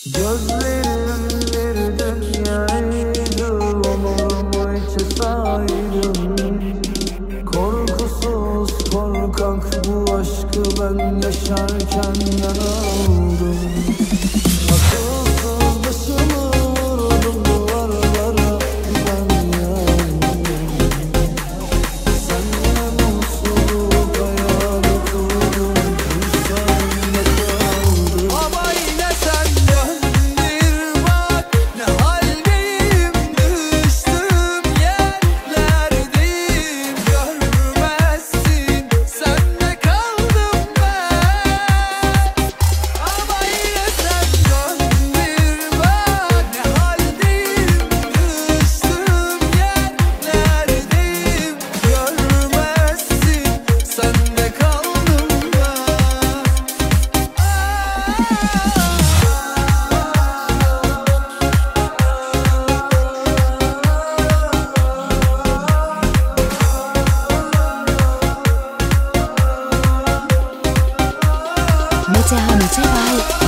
Gözlerim bir dünyaydı, olur mu hiç saydım. Korkusuz korkak bu aşkı ben yaşarken yanıldım. Akılsız başımı vurdum duvarlara, ben yandım. Seninle mutluluk hayali kurdum, hüsranla kaldım. Ama yine sen dön bir bak, ne haldeyim, düştüm yerlerdeyim. Görmezsin, sende kaldım ben. Ama yine sen dön bir bak, ne haldeyim, düştüm yerlerdeyim. Görmezsin, sende kaldım ben. Metehan Mütevay